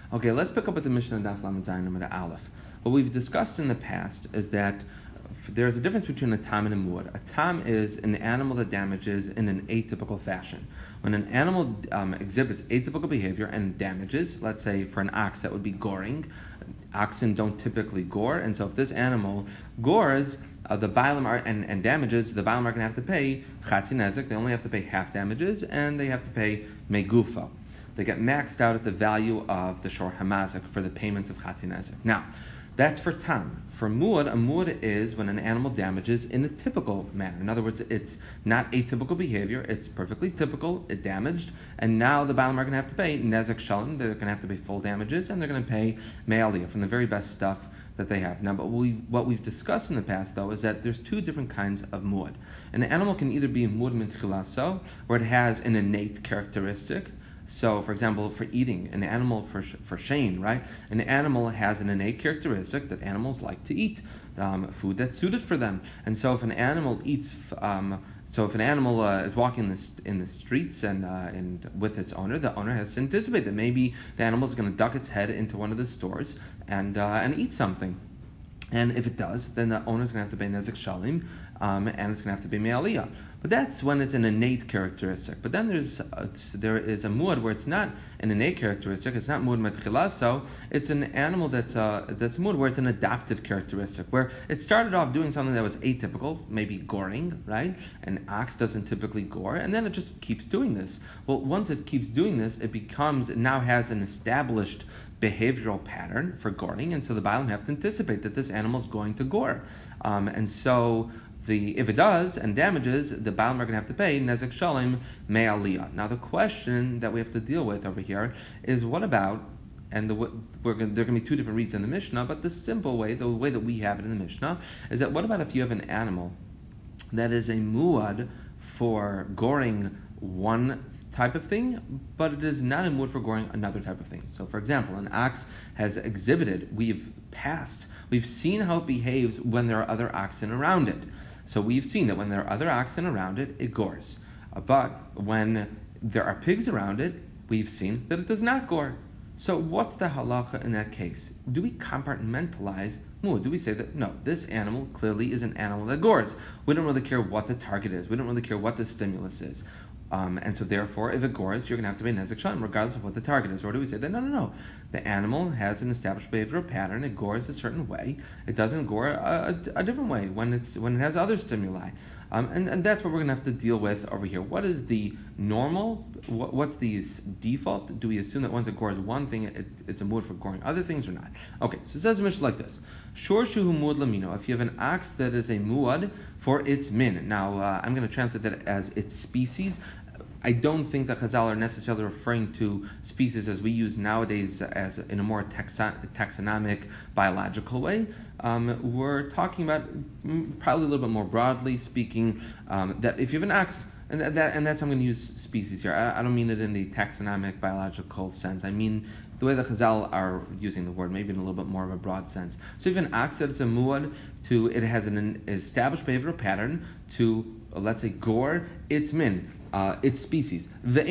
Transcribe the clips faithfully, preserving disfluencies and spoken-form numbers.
Okay, let's pick up with the Mishnah Daf Lamed Zayin Amud Aleph. What we've discussed in the past is that there's a difference between a tam and a muad. A tam is an animal that damages in an atypical fashion. When an animal um, exhibits atypical behavior and damages, let's say for an ox that would be goring, oxen don't typically gore, and so if this animal gores, uh, the bailam are, and, and damages, the bailam are going to have to pay chatzi nezek. They only have to pay half damages, and they have to pay megufa. They get maxed out at the value of the shor hamazik for the payments of chatzi nezek. Now, that's for tam. For muad, a muad is when an animal damages in a typical manner. In other words, it's not atypical behavior, it's perfectly typical, it damaged, and now the bailam are going to have to pay nezek shalim, they're going to have to pay full damages, and they're going to pay me'aliyah from the very best stuff that they have. Now, but we, what we've discussed in the past, though, is that there's two different kinds of muad. An animal can either be muad min tchilaso, where it has an innate characteristic. So, for example, for eating, an animal for for shane, right? An animal has an innate characteristic that animals like to eat, um, food that's suited for them. And so, if an animal eats, um, so if an animal uh, is walking in the, in the streets and uh, and with its owner, the owner has to anticipate that maybe the animal is going to duck its head into one of the stores and uh, and eat something. And if it does, then the owner's going to have to pay nezek shalim, um, and it's going to have to pay me'aliyah. But that's when it's an innate characteristic. But then there's a, there is a muad where it's not an innate characteristic. It's not muad metchilaso. It's an animal that's uh, that's muad where it's an adaptive characteristic, where it started off doing something that was atypical, maybe goring, right? An ox doesn't typically gore, and then it just keeps doing this. Well, once it keeps doing this, it becomes it now has an established behavioral pattern for goring, and so the bailam have to anticipate that this animal is going to gore, um, and so the if it does and damages, the bailam are going to have to pay nezek shalim me'aliyah. Now the question that we have to deal with over here is what about, and the, we're going, there are going to be two different reads in the Mishnah, but the simple way, the way that we have it in the Mishnah, is that what about if you have an animal that is a muad for goring one type of thing, but it is not a muad for goring another type of thing. So, for example, an ox has exhibited, we've passed, we've seen how it behaves when there are other oxen around it. So we've seen that when there are other oxen around it, it gores. Uh, but when there are pigs around it, we've seen that it does not gore. So what's the halacha in that case? Do we compartmentalize muad? Do we say that, no, this animal clearly is an animal that gores. We don't really care what the target is. We don't really care what the stimulus is. Um, and so therefore, if it gores, you're going to have to pay nezek shalim, regardless of what the target is. Or do we say that, no, no, no, the animal has an established behavioral pattern, it gores a certain way, it doesn't gore a, a, a different way when it's when it has other stimuli. Um, and, and that's what we're going to have to deal with over here. What is the normal, what, what's the default? Do we assume that once it gores one thing, it, it's a muad for goring other things or not? Okay, so it says a Mishnah like this. Shor shuhu muad lamino, if you have an ox that is a muad for its min. Now, uh, I'm going to translate that as its species. I don't think that Chazal are necessarily referring to species as we use nowadays as in a more taxon- taxonomic, biological way. Um, we're talking about probably a little bit more broadly speaking um, that if you have an ox, and that and that's I'm going to use species here. I, I don't mean it in the taxonomic, biological sense. I mean the way the Chazal are using the word, maybe in a little bit more of a broad sense. So if you have an ox that is a muad, to it has an established behavioral pattern to, uh, let's say, gore its min. Uh, its species. The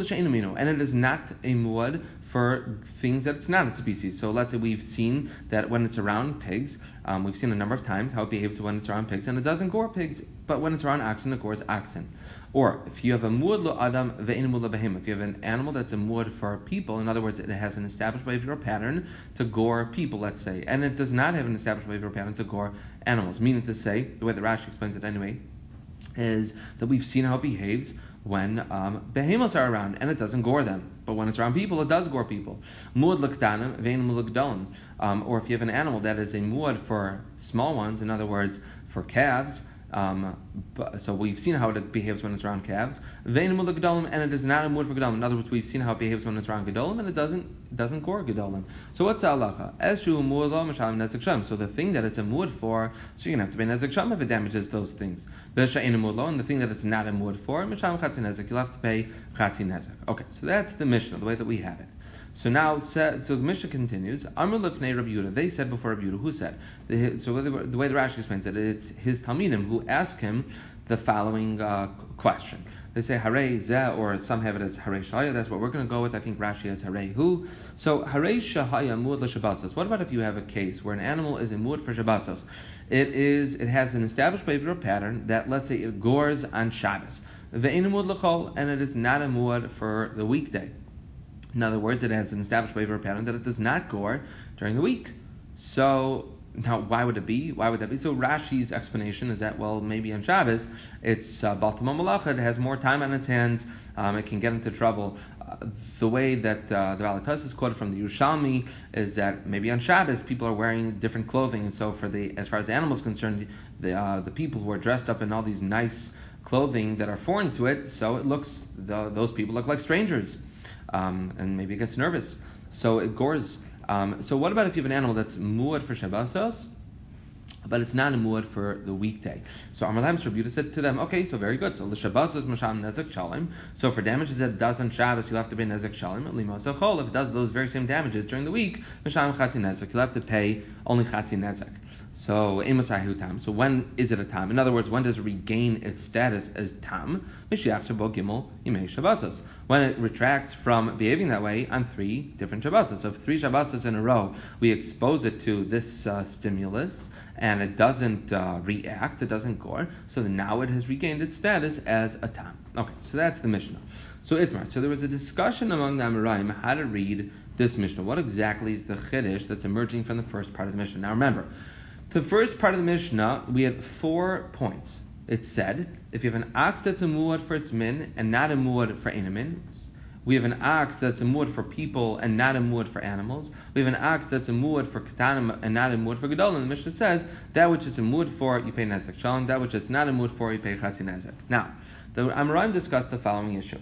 and it is not a muad for things that it's not a species. So let's say we've seen that when it's around pigs, um, we've seen a number of times how it behaves when it's around pigs, and it doesn't gore pigs, but when it's around oxen, it gores oxen. Or if you have a muad lo adam ve'ein muad lo behema, if you have an animal that's a muad for people, in other words, it has an established behavioral pattern to gore people, let's say, and it does not have an established behavioral pattern to gore animals. Meaning to say, the way that Rashi explains it anyway, is that we've seen how it behaves when um, behemoths are around and it doesn't gore them, but when it's around people, it does gore people. Muad l'ktanim ve'ein muad l'gdolim, or if you have an animal that is a muad for small ones, in other words, for calves. Um, but, so we've seen how it behaves when it's around calves. Ve'ein muad l'gdolim, and it is not a muad for gedolim. In other words, we've seen how it behaves when it's around gedolim, and it doesn't it doesn't gore gedolim. So what's the halacha? Eshu muad lo masham nezek shalim. So the thing that it's a muad for, so you're gonna have to pay nezek shalim if it damages those things. Ve'she'ein muad lo, and the thing that it's not a muad for, masham chatzi nezek, you'll have to pay chatzi nezek. Okay, so that's the Mishnah, the way that we have it. So now, so the Mishnah continues. Amr lefnei Rabbi Yehuda. They said before Rabbi Yehuda. Who said? The, so the, the way the Rashi explains it, it's his Talmidim who ask him the following uh, question. They say Harei Zeh, or some have it as Harei Shahaya. That's what we're going to go with. I think Rashi has Harei Hu. So Harei Shahaya Muad l'Shabbasos. What about if you have a case where an animal is a muad for Shabbasos? It is. It has an established behavioral pattern that, let's say, it gores on Shabbos. Ve'einu muad l'chol, and it is not a muad for the weekday. In other words, it has an established behavioral pattern that it does not gore during the week. So now, why would it be? Why would that be? So Rashi's explanation is that, well, maybe on Shabbos, it's uh, Baltimore Malacha, it has more time on its hands, um, it can get into trouble. Uh, the way that uh, the Valatas is quoted from the Yerushalmi is that maybe on Shabbos, people are wearing different clothing, and so for the, as far as the animal is concerned, the, uh, the people who are dressed up in all these nice clothing that are foreign to it, so it looks, the, those people look like strangers, um, and maybe it gets nervous. So it gores. Um, so what about if you have an animal that's muad for Shabbosos, but it's not a muad for the weekday? So Amar Lahem Rabbi Yehuda said to them, okay, so very good. So l'Shabbosos masham nezek shalim. So for damages that it does on Shabbos, you'll have to pay nezek shalim. Limos achol, if it does those very same damages during the week, masham chatzi nezek, you'll have to pay only chatzi nezek. So emasai tam. So when is it a tam? In other words, when does it regain its status as tam? Mishiach shabo gimel yimei Shabbosos. When it retracts from behaving that way on three different Shabbosos. So if three Shabbosos in a row we expose it to this uh, stimulus and it doesn't uh, react, it doesn't gore, so now it has regained its status as a tam. Okay, so that's the Mishnah. So Itmar, so there was a discussion among the Amoraim how to read this Mishnah. What exactly is the Chiddush that's emerging from the first part of the Mishnah? Now remember, the first part of the Mishnah, we had four points. It said, if you have an ox that's a muad for its min and not a muad for enamin, we have an ox that's a muad for people and not a muad for animals. We have an ox that's a muad for katanim and not a muad for gedolim. The Mishnah says, that which it's a muad for, you pay nezek shalom. That which it's not a muad for, you pay chatzi nezek. Now, the Amoraim discussed the following issue.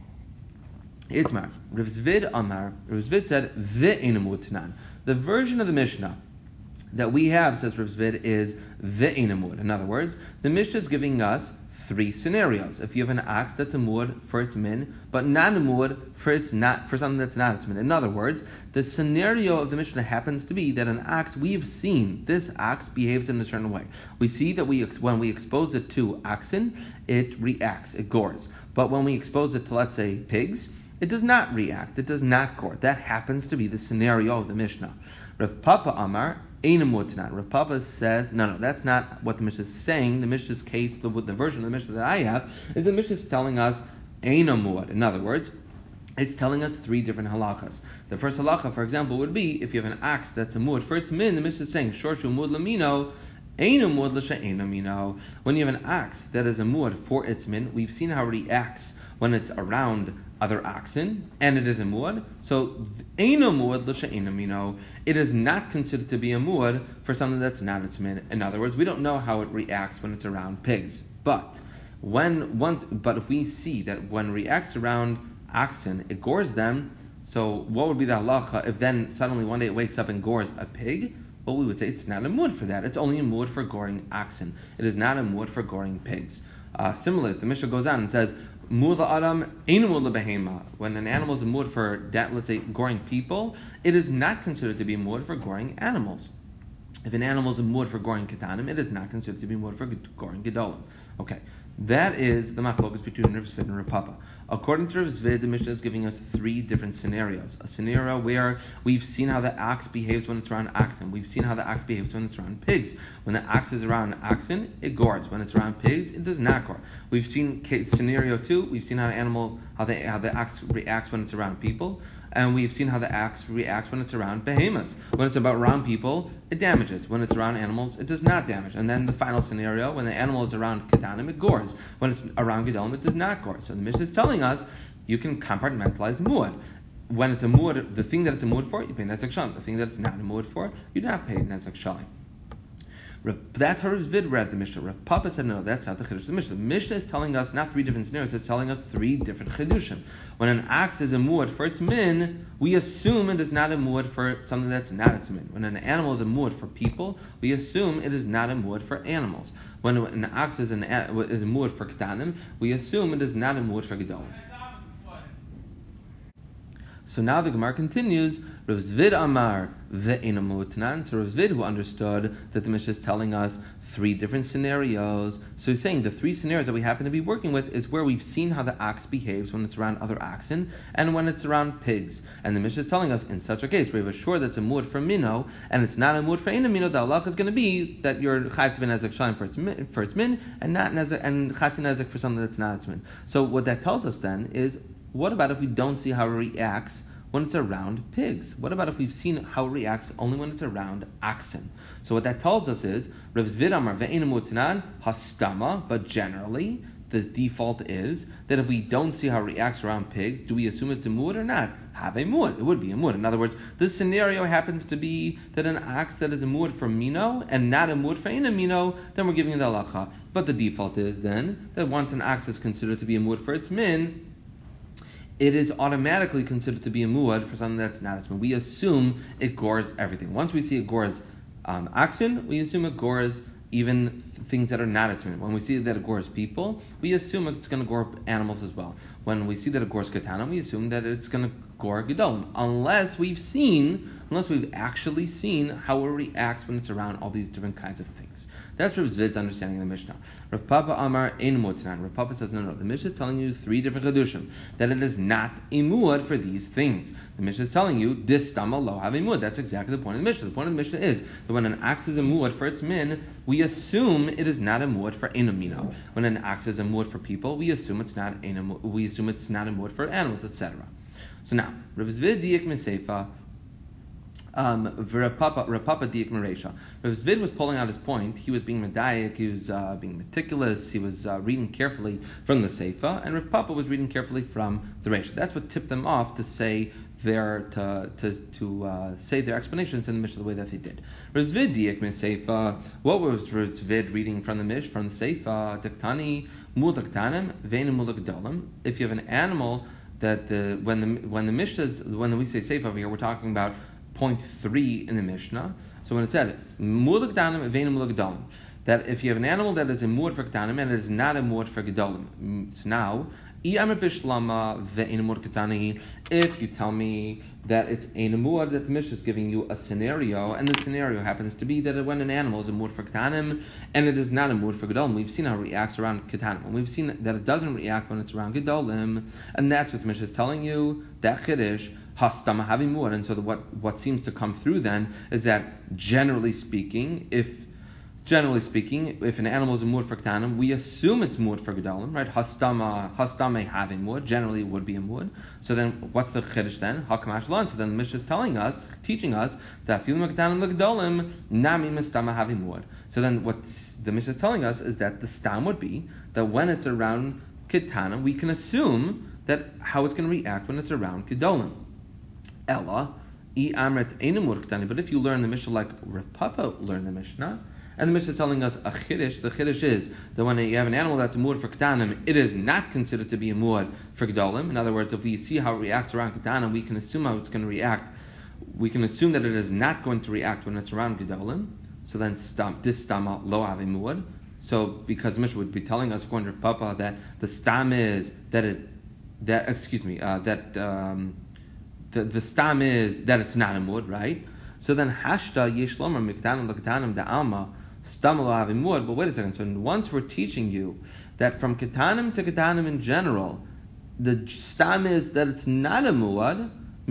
Itmar, Rav Zvid Amar, Rav Zvid said, ve'einu muad tanan. The version of the Mishnah that we have, says Rav Zvid, is ve'einu muad. In other words, the Mishnah is giving us three scenarios. If you have an ox that's a muad for its min, but not a muad for its not for something that's not its min. In other words, the scenario of the Mishnah happens to be that an ox, we've seen this ox behaves in a certain way. We see that we when we expose it to oxen, it reacts, it gores. But when we expose it to, let's say, pigs, it does not react, it does not gore. That happens to be the scenario of the Mishnah. Rav Papa Amar, Einu muad tanan. Rav Papa says, no, no, that's not what the Mishnah is saying. The Mishnah's case, the, the version of the Mishnah that I have, is the Mishnah is telling us Einu muad. In other words, it's telling us three different halachas. The first halacha, for example, would be if you have an ox that's a muad for its min, the Mishnah is saying, Shorshu muad lamino, Einu muad l'she'einu mino. When you have an ox that is a muad for its min, we've seen how it reacts when it's around other oxen, and it is a muad. So, einu muad l'she'einu mino. It is not considered to be a muad for something that's not its min. In other words, we don't know how it reacts when it's around pigs. But when once, but if we see that when it reacts around oxen, it gores them. So, what would be the halacha if then suddenly one day it wakes up and gores a pig? Well, we would say it's not a muad for that. It's only a muad for goring oxen. It is not a muad for goring pigs. Uh, similarly, the Mishnah goes on and says, muad la'adam einu muad lebehema. When an animal is a muad for, let's say, goring people, it is not considered to be a muad for goring animals. If an animal is a muad for goring katanim, it is not considered to be muad for goring gedolim. Okay, that is the machlokas between Rav Zvid and Rav Papa. According to Rav Zvid, the Mishnah is giving us three different scenarios. A scenario where we've seen how the ox behaves when it's around oxen. We've seen how the ox behaves when it's around pigs. When the ox is around oxen, it gores. When it's around pigs, it does not gore. We've seen case, scenario two. We've seen how the animal, how the how the ox reacts when it's around people. And we've seen how the ox reacts when it's around behemoths. When it's about around people, it damages. When it's around animals, it does not damage. And then the final scenario, when the animal is around ketanim, it gores. When it's around gedolim, it does not gore. So the Mishnah is telling us you can compartmentalize muad. When it's a muad, the thing that it's a muad for, you pay nezek shalim. The thing that it's not a muad for, you do not pay nezek shalim. That's how Rav Zvid read the Mishnah. Rav Papa said, no, that's not the Chiddush of the Mishnah. The Mishnah is telling us not three different scenarios, it's telling us three different Chiddushim. When an ox is a muad for its min, we assume it is not a muad for something that's not its min. When an animal is a muad for people, we assume it is not a muad for animals. When an ox is, an, is a muad for ketanim, we assume it is not a muad for gedolim. So now the Gemara continues, Rav Zvid Amar ve'ena mu'tanan. So Rav Zvid, who understood that the Mishnah is telling us three different scenarios. So he's saying the three scenarios that we happen to be working with is where we've seen how the ox behaves when it's around other oxen and when it's around pigs. And the Mishnah is telling us in such a case, we have a shore that's a mu'ud for mino, and it's not a mu'ud for ena mino, the halach is going to be that you're chayv to be nezek shalim for its min, for its min, and not nezek, and chatzi nezek for something that's not its min. So what that tells us then is, what about if we don't see how it reacts when it's around pigs? What about if we've seen how it reacts only when it's around oxen? So what that tells us is, Rav Zvid Amar ve'ena mu'tanan hastama, but generally, the default is that if we don't see how it reacts around pigs, do we assume it's a mu'ud or not? Have a mu'ud. It would be a mu'ud. In other words, this scenario happens to be that an ox that is a mu'ud for mino and not a mu'ud for ena mino, then we're giving it the halacha. But the default is then that once an ox is considered to be a mu'ud for its min, it is automatically considered to be a mu'ud for something that's not its min. We assume it gores everything. Once we see it gores um, oxen, we assume it gores even things that are not its min. When we see that it gores people, we assume it's going to gore animals as well. When we see that it gores katana, we assume that it's going to gore gedolim, unless we've seen, unless we've actually seen how it reacts when it's around all these different kinds of things. That's Rav Zvid's understanding of the Mishnah. Rav Papa Amar ein mu'tanan. Rav Papa says, no, no, the Mishnah is telling you three different chedushim, that it is not a mu'ud for these things. The Mishnah is telling you, this stama lo have a mu'ud. That's exactly the point of the Mishnah. The point of the Mishnah is that when an ox is a mu'ud for its min, we assume it is not a mu'ud for ena mino. When an ox is a mu'ud for people, we assume it's not ena, we assume it's not a mu'ud for animals, et cetera. So now, Rav Zvid diik miseifa. Um, Rav Papa Diak Maresha. Rav Zvid was pulling out his point. He was being medayik, he was uh, being meticulous, he was uh, reading carefully from the Seifa, and Rav Papa was reading carefully from the Resha. That's what tipped them off to say their to to, to uh, say their explanations in the Mishnah the way that they did. Rav Zvid Diak Seifa. What was Rav Zvid reading from the Mish from the Seifa? Daktani mulaktanim ve'enu mulakdolim. If you have an animal that the when the when the Mishnahs when we say Seifa over here, we're talking about point three in the Mishnah. So when it said mulak danim ve'enu mulak dalim, that if you have an animal that is a mu'ud for ketanim and it is not a mu'ud for gedolim, so now if you tell me that it's a mu'ud, that the Mishnah is giving you a scenario, and the scenario happens to be that when an animal is a mu'ud for ketanim and it is not a mu'ud for gedolim, we've seen how it reacts around ketanim, and we've seen that it doesn't react when it's around gedolim, and that's what the Mishnah is telling you. That chiddush hastama having mu'ud, and so the, what what seems to come through then is that generally speaking, if Generally speaking, if an animal is a mu'ud for ketanim, we assume it's mu'ud for gedolim, right? Hastama, hastama having mu'ud, generally it would be a mu'ud. So then, what's the chiddush then? Hakamash lan. So then the Mishnah is telling us, teaching us that filim ketanim legedolim nami mistama having mu'ud. So then, what the Mishnah is telling us is that the stam would be that when it's around ketanim, we can assume that how it's going to react when it's around gedolim. Ella, i amret einu mu'ud ketanim. But if you learn the Mishnah like Rav Papa learned the Mishnah, and the Mishnah is telling us a chiddush. The chiddush is that when you have an animal that's a mu'ud for ketanim, it is not considered to be a mu'ud for gedolim. In other words, if we see how it reacts around ketanim, we can assume how it's going to react. We can assume that it is not going to react when it's around gedolim. So then, stam, this stama lo have a mu'ud. So because the Mishnah would be telling us, according to Papa, that the stam is that it, that excuse me, uh, that um, the the stam is that it's not a mu'ud, right? So then hashta yishlomer miktanim leketanim da'alma. But wait a second. So once we're teaching you that from ketanim to ketanim in general, the stam is that it's not a mu'ad.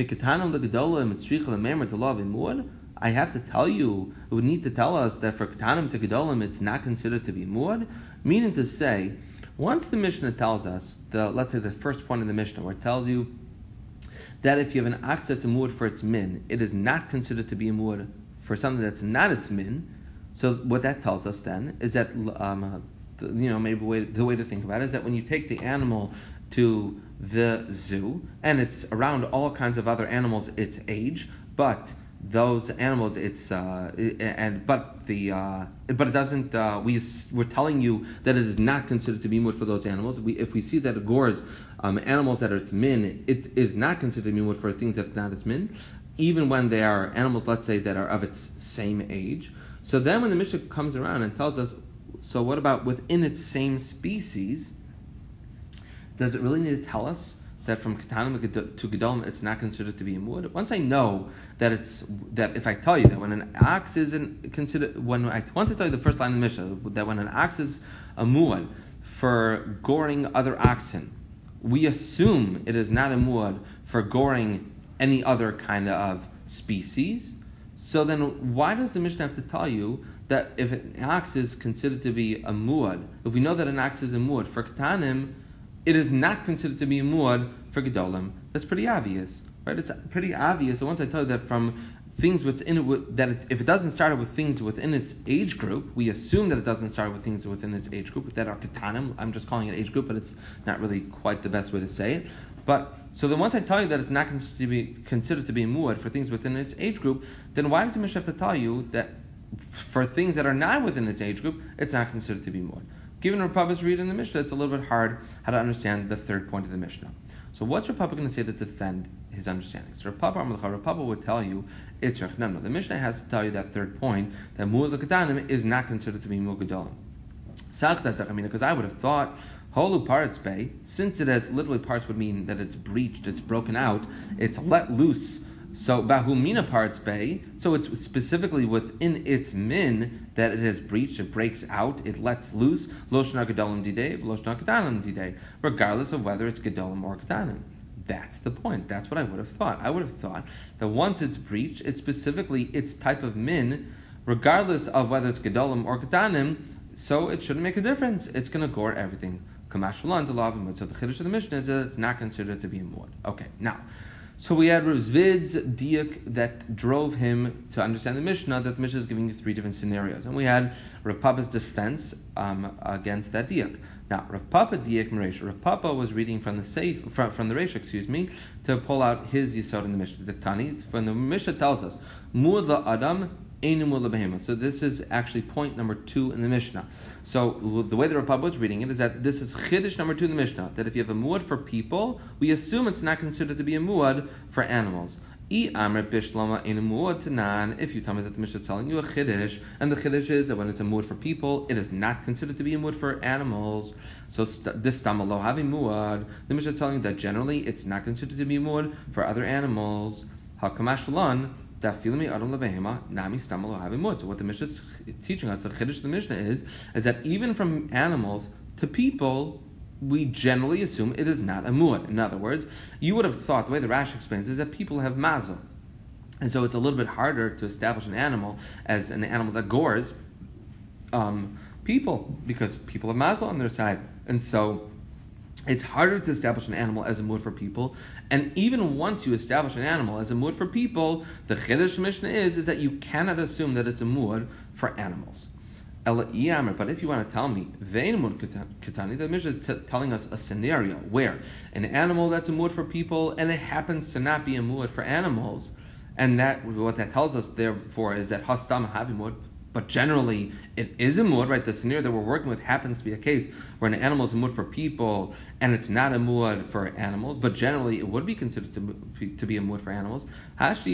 I have to tell you, it would need to tell us that for ketanim to gedolim, it's not considered to be mu'ad. Meaning to say, once the Mishnah tells us, the let's say the first point in the Mishnah, where it tells you that if you have an ox that's a mu'ad for its min, it is not considered to be a mu'ad for something that's not its min. So what that tells us then is that, um, the, you know, maybe the way, the way to think about it is that when you take the animal to the zoo and it's around all kinds of other animals its age, but those animals, it's uh, and but the uh, but it doesn't. Uh, we we're telling you that it is not considered to be mu'ud for those animals. We if we see that it gores um, animals that are its min, it is not considered to be mu'ud for things that's not its min, even when they are animals, let's say, that are of its same age. So then when the Mishnah comes around and tells us, so what about within its same species, does it really need to tell us that from Ketanim to Gedolim it's not considered to be a muad. Once I know that it's that if I tell you that when an ox is in, considered when I once I tell you the first line of the Mishnah that when an ox is a muad for goring other oxen, we assume it is not a muad for goring any other kind of species. So then why does the Mishnah have to tell you that if an ox is considered to be a muad, if we know that an ox is a muad for Ketanim, it is not considered to be a muad for Gedolim? That's pretty obvious, right? It's pretty obvious. So once I tell you that from things within it, that it, if it doesn't start with things within its age group, we assume that it doesn't start with things within its age group that are Ketanim. I'm just calling it age group, but it's not really quite the best way to say it. But so then once I tell you that it's not considered to be, considered to be a muad for things within its age group, then why does the Mishnah have to tell you that for things that are not within its age group, it's not considered to be muad? Given Rav Papa's read in the Mishnah, it's a little bit hard how to understand the third point of the Mishnah. So what's Rav Papa going to say to defend his understanding? So Rav Papa, Rav Papa would tell you it's Rechnamna. The Mishnah has to tell you that third point, that muad l'ketanim is not considered to be muad gedolim. Because I would have thought holu parts bay, since it has literally parts would mean that it's breached, it's broken out, it's let loose. So bahumina parts bay, so it's specifically within its min that it has breached, it breaks out, it lets loose. Loshna gedolim didei, loshna ketanim didei, regardless of whether it's gedolim or ketanim. That's the point. That's what I would have thought. I would have thought that once it's breached, it's specifically its type of min, regardless of whether it's gedolim or ketanim. So it shouldn't make a difference. It's going to gore everything. Kamash v'lan to lav imud. So the chiddush of the Mishnah is that it's not considered to be a muad. Okay, now. So we had Rav Zvid's diak that drove him to understand the Mishnah, that the Mishnah is giving you three different scenarios. And we had Rav Papa's defense um, against that diak. Now, Rav Papa diak Meresha. Rav Papa was reading from the safe, from, from the Reisha, excuse me, to pull out his yisod in the Mishnah. The Tani, when the Mishnah tells us, Muad la'adam, so this is actually point number two in the Mishnah. So the way that Rav Papa was reading it is that this is chiddush number two in the Mishnah, that if you have a muad for people, we assume it's not considered to be a muad for animals. If you tell me that the Mishnah is telling you a chiddush, and the chiddush is that when it's a muad for people, it is not considered to be a muad for animals. So this tamalo having muad, the Mishnah is telling you that generally it's not considered to be a muad for other animals. Hakamash v'lan. So what the Mishnah is teaching us, the chiddush of the Mishnah is, is that even from animals to people, we generally assume it is not a muad. In other words, you would have thought, the way the Rashi explains is that people have mazel. And so it's a little bit harder to establish an animal as an animal that gores um, people, because people have mazel on their side. And so it's harder to establish an animal as a muad for people, and even once you establish an animal as a muad for people, the chiddush Mishnah is is that you cannot assume that it's a muad for animals. But if you want to tell me, Ketani, the Mishnah is t- telling us a scenario where an animal that's a muad for people, and it happens to not be a muad for animals, and that what that tells us therefore is that hastam havi muad. But generally, it is a muad, right? The scenario that we're working with happens to be a case where an animal is a muad for people, and it's not a muad for animals. But generally, it would be considered to be, to be a muad for animals. But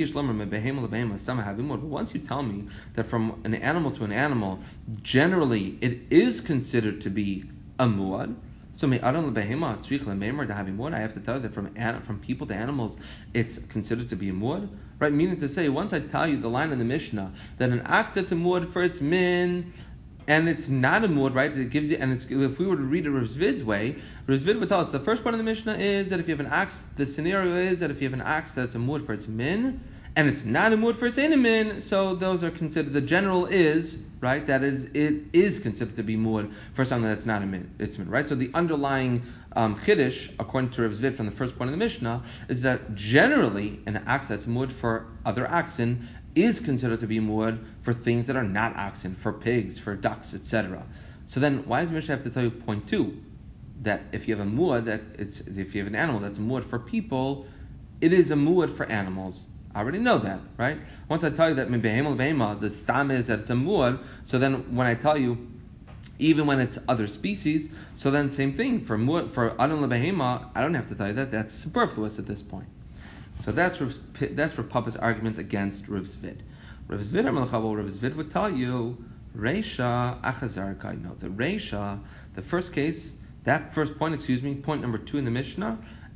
once you tell me that from an animal to an animal, generally, it is considered to be a muad. So I have to tell you that from from people to animals, it's considered to be a muad, right? Meaning to say, once I tell you the line in the Mishnah that an ox that's a muad for its min, and it's not a muad, right? It gives you, and it's, if we were to read it Rav Zvid's way, Rav Zvid would tell us the first part of the Mishnah is that if you have an ox, the scenario is that if you have an ox that's a muad for its min, and it's not a muad for its min, so those are considered. The general is right that is it is considered to be muad for something that's not a min, it's min, right? So the underlying um, chiddush, according to Rav Zvid from the first point of the Mishnah, is that generally an ox that's muad for other oxen is considered to be muad for things that are not oxen, for pigs, for ducks, et cetera. So then, why does the Mishnah have to tell you point two, that if you have a muad, that it's if you have an animal that's a muad for people, it is a muad for animals? I already know that, right? Once I tell you that behema behema, the stam is that it's a muad, so then when I tell you, even when it's other species, so then same thing for muad, for adam lebehema, I don't have to tell you that. That's superfluous at this point. So that's Rav, that's Rav Papa's argument against Rav Zvid. Rav Zvid Rav Zvid would tell you Reisha achazar kaino. The Reisha, the first case, that first point, excuse me, point number two in the Mishnah,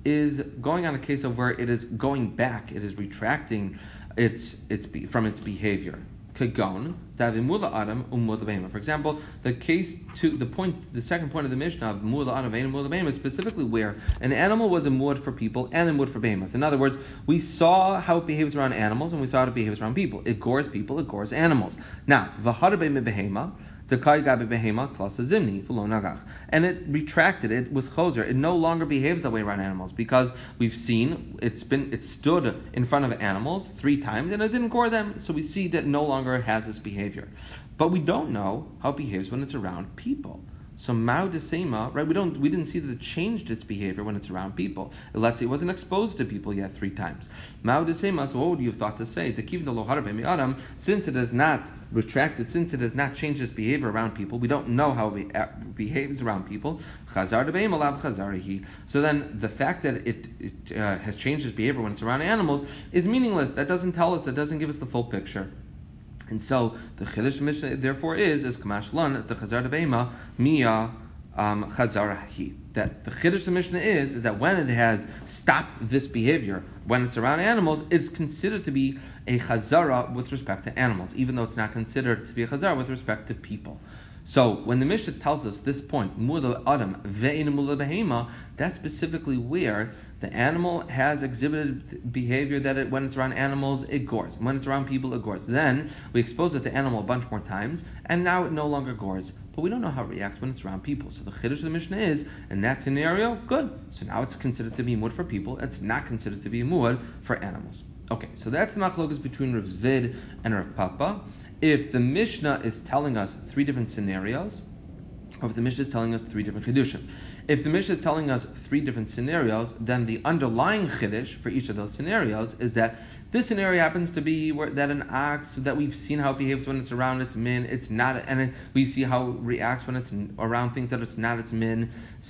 is going on a case of where it is going back, it is retracting its its from its behavior. Kagon, davimula adam umula behema. For example, the case to the point, the second point of the Mishnah of mula adam and mula behema is specifically where an animal was a muad for people and a muad for behemoths. In other words, we saw how it behaves around animals and we saw how it behaves around people. It gores people, it gores animals. Now, v'hara behema. The kai gabi behema plus a zimni fulo nagach, and it retracted. It was choser. It no longer behaves that way around animals because we've seen it's been it stood in front of animals three times and it didn't gore them. So we see that it no longer has this behavior, but we don't know how it behaves when it's around people. So mao desema, right? We don't, we didn't see that it changed its behavior when it's around people. Let's say it wasn't exposed to people yet three times. Mao desema. So what would you have thought to say? The kivin the lohar b'mi adam, since it has not retracted, since it has not changed its behavior around people, we don't know how it behaves around people. Chazar debeim alav chazarihi. So then the fact that it, it uh, has changed its behavior when it's around animals is meaningless. That doesn't tell us. That doesn't give us the full picture. And so the Chiddush Mishnah therefore is is Kamash Lan the Chazar Debeima Mia um, Chazarahi. That the Chiddush Mishnah is is that when it has stopped this behavior, when it's around animals, it's considered to be a Chazara with respect to animals, even though it's not considered to be a Chazara with respect to people. So when the Mishnah tells us this point, Mula Adam Ve'in Mula Behema, that's specifically where the animal has exhibited behavior that it, when it's around animals, it gores. When it's around people, it gores. Then we expose it to animal a bunch more times, and now it no longer gores. But we don't know how it reacts when it's around people. So the Chiddush of the Mishnah is, in that scenario, good. So now it's considered to be muad for people. It's not considered to be muad for animals. Okay, so that's the machlokas between Rav Zvid and Rav Papa. If the Mishnah is telling us three different scenarios, or if the Mishnah is telling us three different Chiddushim. If the Mishnah is telling us three different scenarios, then the underlying Chiddush for each of those scenarios is that this scenario happens to be where, that an ox, that we've seen how it behaves when it's around its min, it's not, and it, we see how it reacts when it's around things that it's not its min.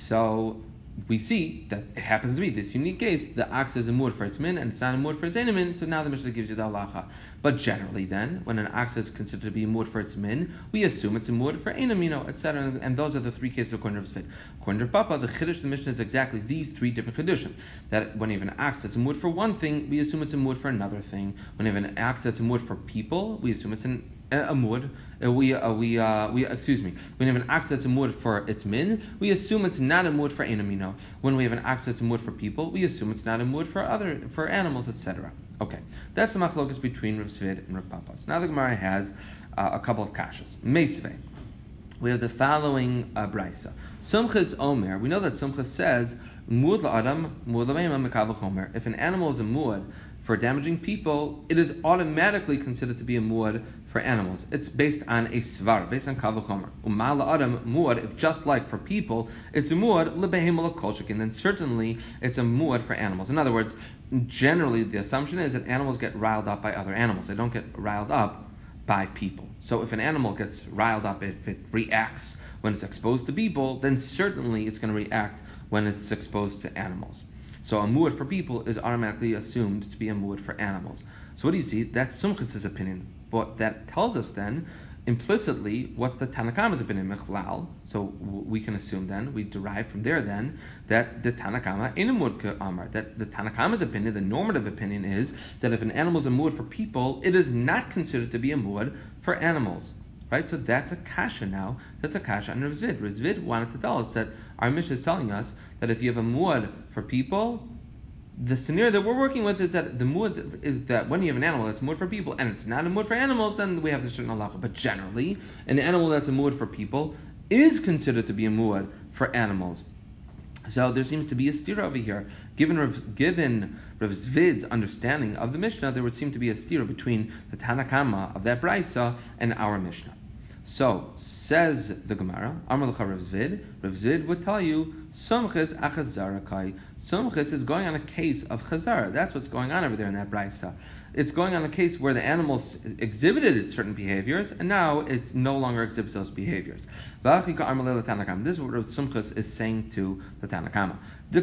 So we see that it happens to be this unique case. The ox is a muad for its min, and it's not a muad for its min. So now the Mishnah gives you the halacha. But generally, then, when an ox is considered to be a muad for its min, we assume it's a muad for einamino, et cetera. And those are the three cases according to Rav Zvid. According to Rav Papa, the chiddush of the Mishnah is exactly these three different chiddushim. That when you have an ox that's a muad for one thing, we assume it's a muad for another thing. When you have an ox that's a muad for people, we assume it's an a muad. Uh, we uh, we uh, we excuse me. When we have an ox that's a muad for its min, we assume it's not a muad for einamino. When we have an ox that's a muad for people, we assume it's not a muad for other for animals, et cetera. Okay, that's the machlokas between Rav Zvid and Rav Papa. So now the Gemara has uh, a couple of kashas. Meisvei. We have the following uh, brisa. Sumchas Omer. We know that Sumchas says muad la'adam muad la'beima mekav v'chomer. If an animal is a muad for damaging people, it is automatically considered to be a muad for animals. It's based on a svar, based on kav v'chomer. Umal la'adam muad, if just like for people, it's a muad lebeheim l'kol shekin, then certainly it's a muad for animals. In other words, generally the assumption is that animals get riled up by other animals. They don't get riled up by people. So if an animal gets riled up, if it reacts when it's exposed to people, then certainly it's going to react when it's exposed to animals. So a muad for people is automatically assumed to be a muad for animals. So what do you see? That's Sumchas' opinion. But that tells us then, implicitly, what's the Tanakama's opinion, Mechlal. So we can assume then, we derive from there then, that the Tanakama in a muad amar, that the Tanakama's opinion, the normative opinion is that if an animal is a muad for people, it is not considered to be a muad for animals. Right? So that's a kasha now. That's a kasha on Rav Zvid. Rav Zvid wanted to tell us that our Mishnah is telling us that if you have a muad for people, the scenario that we're working with is that the muad is that when you have an animal that's a muad for people and it's not a muad for animals, then we have the certain halacha. But generally, an animal that's a muad for people is considered to be a muad for animals. So there seems to be a stira over here. Given Rav, given Rav Zvid's understanding of the Mishnah, there would seem to be a stira between the Tanakama of that brisa and our Mishnah. So, says the Gemara, Amar L'cha Rav Zvid, Rav Zvid would tell you, Sumchis achazarakai. Sumchis is going on a case of chazara. That's what's going on over there in that brisa. It's going on a case where the animals exhibited certain behaviors, and now it no longer exhibits those behaviors. This is what Rav Sumchis is saying to the Tanakama.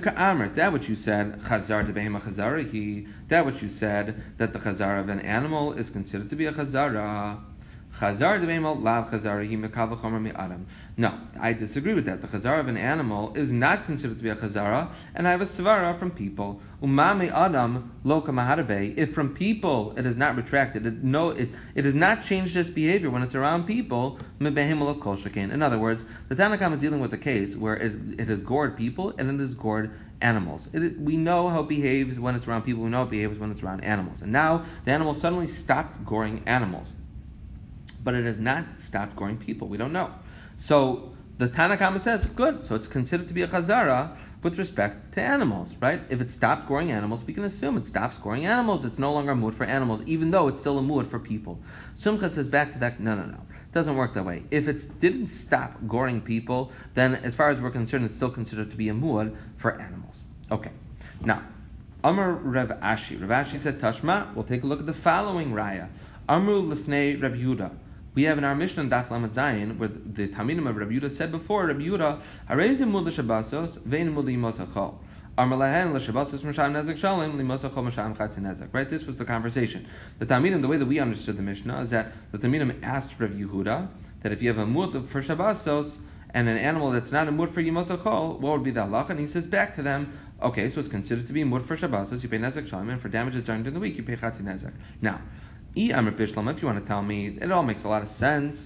That what you said, chazar de behema chazara, that what you said, that the chazara of an animal is considered to be a chazara. Chazar de'beimel lav chazar hi mekal v'chomer mi'adam. No, I disagree with that. The chazara of an animal is not considered to be a chazara, and I have a svara from people. Umame adam lo kamaharabe. If from people it is not retracted, it no, it it has not changed its behavior when it's around people. Mebehim lo kol shekain. In other words, the Tanna Kamma is dealing with a case where it it has gored people and it has gored animals. It, we know how it behaves when it's around people. We know how it behaves when it's around animals. And now the animal suddenly stopped goring animals, but it has not stopped goring people. We don't know. So the Tanna Kamma says, good, so it's considered to be a chazara with respect to animals, right? If it stopped goring animals, we can assume it stops goring animals. It's no longer a mood for animals, even though it's still a mood for people. Sumcha says back to that, no, no, no. It doesn't work that way. If it didn't stop goring people, then as far as we're concerned, it's still considered to be a mood for animals. Okay. Now, Amar Rav Ashi. Rav Ashi said, Tashma, we'll take a look at the following raya. Amru Lifnei Rav Yehuda. We have in our Mishnah Daf Lamed Zayin where the Talmidim of Rabbi Yehuda said before, Rabbi Yehuda, Harei mud l'shabasos ve'in mud l'imosachol. Amar lahen l'shabasos m'sham nezek shalim l'imosachol m'sham chatzin nezek. Right? This was the conversation. The Talmidim, the way that we understood the Mishnah is that the Talmidim asked Rabbi Yehuda that if you have a mud for shabasos and an animal that's not a mud for yimosachol, what would be the halacha? And he says back to them, okay, so it's considered to be mud for shabasos, you pay nezek shalim, and for damages done during the week, you pay chatzin nezek. Now, if you want to tell me, it all makes a lot of sense.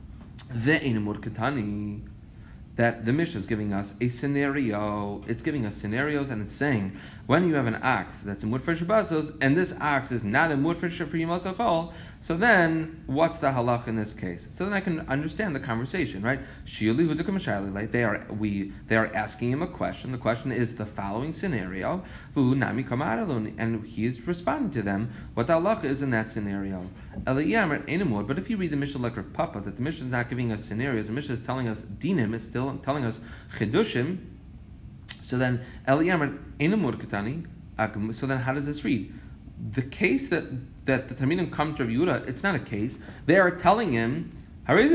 That the Mishnah is giving us a scenario. It's giving us scenarios, and it's saying when you have an ox that's a mud for shabasos, and this ox is not a mud for yimosachol, so then what's the halach in this case? So then I can understand the conversation, right? They are we they are asking him a question. The question is the following scenario, and he is responding to them what the halach is in that scenario. But if you read the Mishnah like Rav Papa, that the Mishnah is not giving us scenarios, the Mishnah is telling us dinim, it's still telling us chidushim. So then Eliyamar enamur katani. So then how does this read? The case that that the Talmidim come to Rav Yehuda, it's not a case. They are telling him, they are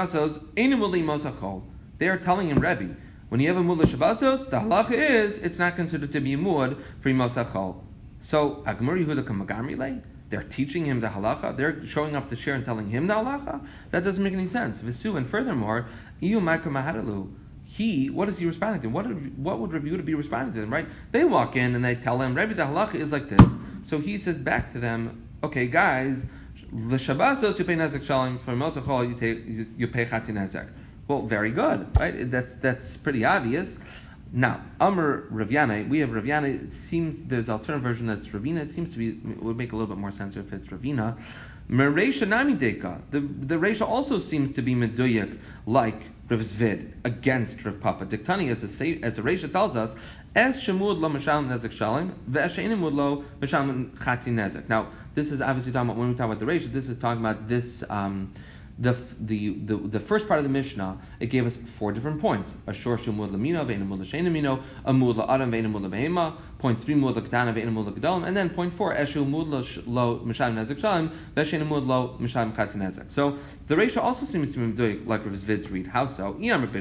telling him, Rebbe, when you have a mud l'shabasos, the halacha is it's not considered to be a mud for yimosachol. So Agmar Yehuda kamagamrile, they're teaching him the halacha. They're showing up the share and telling him the halacha. That doesn't make any sense. Visu, and furthermore, iyu ma'kamahadalu. He, what is he responding to? What what would Rav Yehuda be responding to them, right? They walk in and they tell him, Rebbe, the halacha is like this. So he says back to them, okay, guys, l'shabasos you pay nezek shalim, for mosachol you take you pay chatzin nezek. Well, very good, right? That's that's pretty obvious. Now, Amr Rav Yanai, we have Rav Yanai. It seems there's an alternative version that's Ravina. It seems to be it would make a little bit more sense if it's Ravina. Mereisha nami deka. The the Reisha also seems to be meduyak like Rav Zvid against Rav Papa. Diktani, as the as the Reisha tells us, es shemud lo misham nezek shalim ve'es she'inimud lo misham chatzin nezek. Now, this is obviously talking about when we talk about the Reisha. This is talking about this. Um, The, the the the first part of the Mishnah, it gave us four different points. A shor shemud lamino ve'in mud l'sheinamino, a mud la'adam ve'in mud l'behema, point three mud l'ketana ve'in mud l'gedolim, and then point four eshu mud lo misham nezek shalim ve'shein mud lo misham chatzin nezek. So the Reisha also seems to be doing like Rav Zvid's read. How so? If you want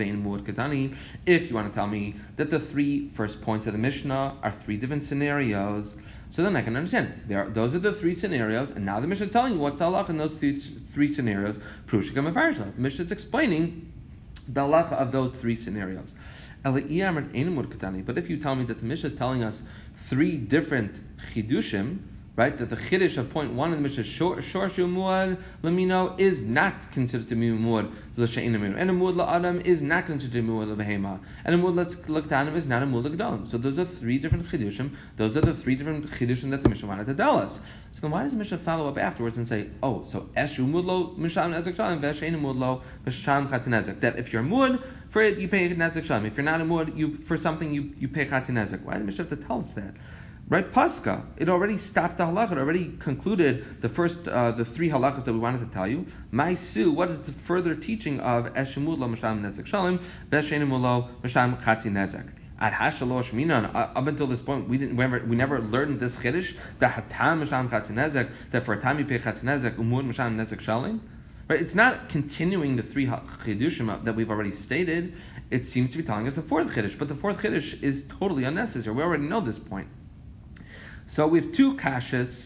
to tell me that the three first points of the Mishnah are three different scenarios, so then I can understand. There are, those are the three scenarios, and now the Mishnah is telling you what's the halacha in those three, three scenarios. The Mishnah is explaining the halacha of those three scenarios. But if you tell me that the Mishnah is telling us three different chidushim, right, that the chiddush of point one in the Mishnah, shor shu muad lamino, is not considered to be muad l'she'inamino, and a muad la'adam is not considered to be muad l'behema, and a muad l'ketanim is not a muad l'gedolim. So those are three different chiddushim. Those are the three different chiddushim that the Mishnah wanted to tell us. So then why does the Mishnah follow up afterwards and say, oh, so eshu muad lo misham nezek shalim ve'she'in muad lo misham chatzin nezek, that if you're muad for it you pay nezek shalim, if you're not a muad you for something you you pay chatzin nezek. Why does the Mishnah have to tell us that? Right, Pascha, it already stopped the halakha. It already concluded the first, uh, the three halachas that we wanted to tell you. Maisu, what is the further teaching of Eshemud lo Misham Nezek Shalim, Veshenimud lo Misham Chatzi Nezek? At Hashalosh Minan, up until this point, we didn't, we never, we never learned this chiddush, that Hatam Misham Chatzi Nezek, that for a time you pay Chatzi Nezek, Umud Misham Nezek Shalim. Right, it's not continuing the three chidushim that we've already stated. It seems to be telling us a fourth chiddush, but the fourth chiddush is totally unnecessary. We already know this point. So we have two kashas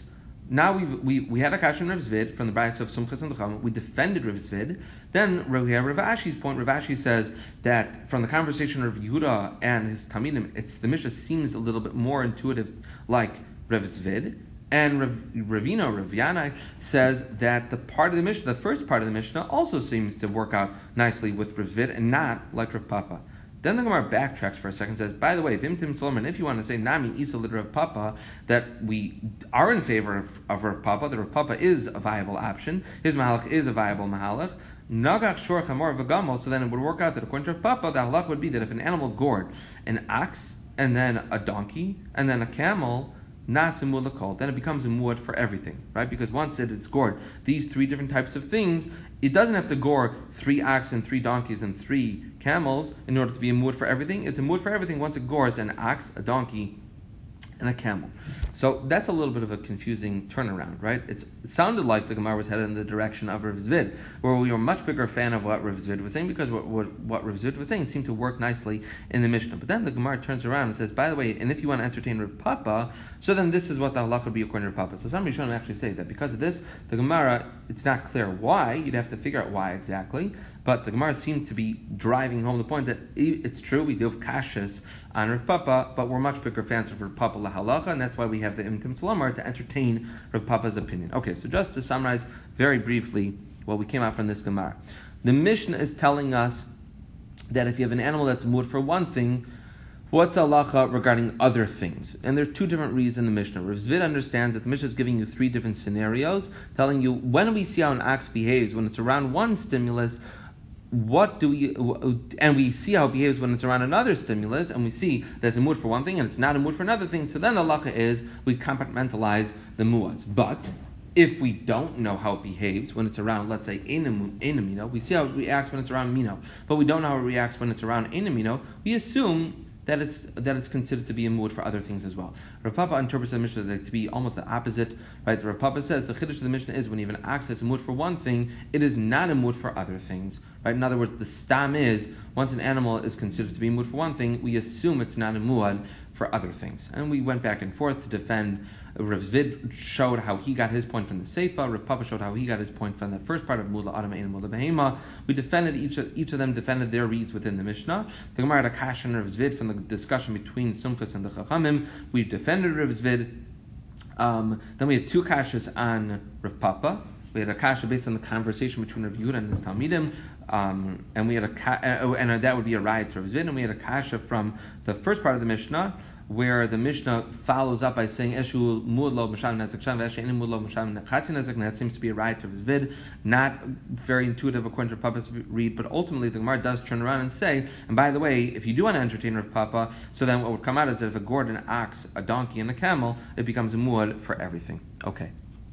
now we we we had a kasha on Rav Zvid from the Brayso of Sumchas and L'chama. We defended Rav Zvid. Then we have Rav Ashi's point. Rav Ashi says that from the conversation of Yehuda and his Talmidim, it's the Mishnah seems a little bit more intuitive, like Rav Zvid. And Rav, Ravina, Rav Yanai, says that the part of the Mishnah, the first part of the Mishnah, also seems to work out nicely with Rav Zvid and not like Rav Papa. Then the Gemara backtracks for a second and says, by the way, Vimtim Solomon, if you want to say Nami Isa Lid Rav Papa, that we are in favor of, of Rav Papa, that Rav Papa is a viable option, his Mahalach is a viable Mahalach, Nagach Shor Chamor V'Gamol, so then it would work out that according to Rav Papa, the halach would be that if an animal gored an ox, and then a donkey, and then a camel, Nasimul Lakol, then it becomes a muad for everything, right? Because once it is gored, these three different types of things, it doesn't have to gore three oxen, three donkeys, and three camels in order to be a muad for everything. It's a muad for everything once it gores an ox, a donkey, and a camel. So that's a little bit of a confusing turnaround, right? It's, it sounded like the Gemara was headed in the direction of Rav Zvid, where we were a much bigger fan of what Rav Zvid was saying, because what, what, what Rav Zvid was saying seemed to work nicely in the Mishnah. But then the Gemara turns around and says, by the way, and if you want to entertain Rav Papa, so then this is what the halach would be according to Rav Papa. So some Rishonim actually say that because of this, the Gemara, it's not clear why, you'd have to figure out why exactly, but the Gemara seemed to be driving home the point that it's true, we do have kashas on Rav Papa, but we're much bigger fans of Rav Papa lahalacha, and that's why we have the Imtim Salamar to entertain Rav Papa's opinion. Okay, so just to summarize very briefly what we came out from this Gemara. The Mishnah is telling us that if you have an animal that's muad for one thing, what's the halacha regarding other things? And there are two different reasons in the Mishnah. Rav Zvid understands that the Mishnah is giving you three different scenarios, telling you when we see how an ox behaves when it's around one stimulus, what do we, and we see how it behaves when it's around another stimulus, and we see that it's a muad for one thing and it's not a muad for another thing, so then the halacha is we compartmentalize the muads. But if we don't know how it behaves when it's around, let's say, in Mino, we see how it reacts when it's around Mino, but we don't know how it reacts when it's around in Mino, we assume that it's that it's considered to be a muad for other things as well. Rav Papa interprets the Mishnah to be almost the opposite, right? Rav Papa says the chiddush of the Mishnah is when you have an ox that's a muad for one thing, it is not a muad for other things, right? In other words, the stam is once an animal is considered to be a muad for one thing, we assume it's not a muad for other things. And we went back and forth to defend. Rav Zvid showed how he got his point from the Seifa. Rav Papa showed how he got his point from the first part of Mula Adam and Mula Behema. We defended each of, each of them defended their reads within the Mishnah. The Gemara had a kash on Rav Zvid from the discussion between Sumchas and the Chachamim. We defended Rav Zvid. Um, then we had two kashas on Rav Papa. We had a kasha based on the conversation between Rav Yehuda and his Talmidim, um, and we had a ka- uh, and that would be a riot to Rav Zvid. And we had a kasha from the first part of the Mishnah, where the Mishnah follows up by saying Eshu Mud Lo Masham Nezek Sham Veshe Mud Lo Masham Nechatzi Nezek, and that seems to be a riot to Rav Zvid, not very intuitive according to Rav Papa's read, but ultimately the Gemara does turn around and say, and by the way, if you do want to entertain Rav Papa, so then what would come out is that if a gored an ox, a donkey, and a camel, it becomes a muad for everything. Okay.